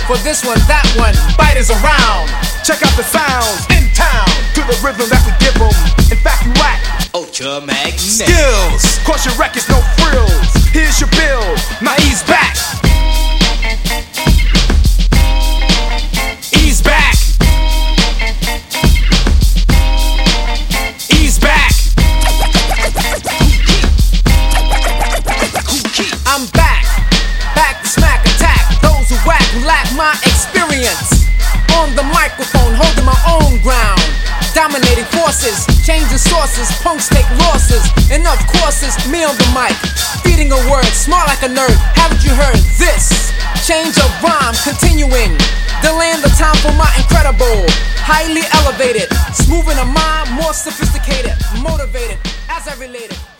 For this one, that one, biters around. Check out the sounds in town to the rhythm that we give them. In fact, you lack ultramagnetic skills. Cause your record's no frills. Here's your bill. Now ease back. Ease back. Ease back. I'm back. Back to smack attack those who whack, who lack my experience. On the microphone, holding my own ground. Dominating forces, changing sources, punks take losses. Enough courses, me on the mic. Feeding a word, smart like a nerd. Haven't you heard this? Change of rhyme, continuing. Delaying the time for my incredible. Highly elevated, smooth in a mind, more sophisticated. Motivated, as I related.